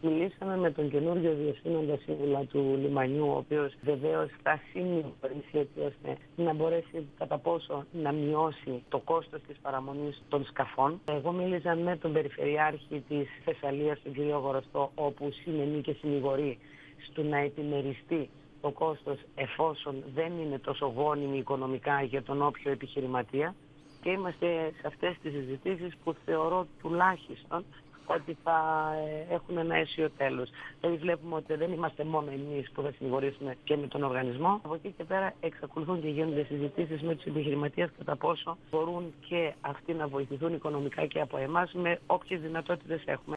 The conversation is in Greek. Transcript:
Μιλήσαμε με τον καινούριο διευθύνοντα σύμβουλα του λιμανιού, ο οποίος βεβαίως θα συνηγορήσει έτσι ώστε να μπορέσει κατά πόσο να μειώσει το κόστος της παραμονής των σκαφών. Εγώ μίλησα με τον Περιφερειάρχη της Θεσσαλίας, τον κ. Γορωστό, όπου συνενεί και συνηγορεί στο να επιμεριστεί το κόστος εφόσον δεν είναι τόσο γόνιμη οικονομικά για τον όποιο επιχειρηματία. Και είμαστε σε αυτές τις συζητήσεις που θεωρώ τουλάχιστον ότι θα έχουν ένα αίσιο τέλος. Δηλαδή βλέπουμε ότι δεν είμαστε μόνο εμείς που θα συνηγορήσουμε και με τον οργανισμό. Από εκεί και πέρα εξακολουθούν και γίνονται συζητήσεις με τους επιχειρηματίες κατά πόσο μπορούν και αυτοί να βοηθηθούν οικονομικά και από εμάς με όποιες δυνατότητες έχουμε.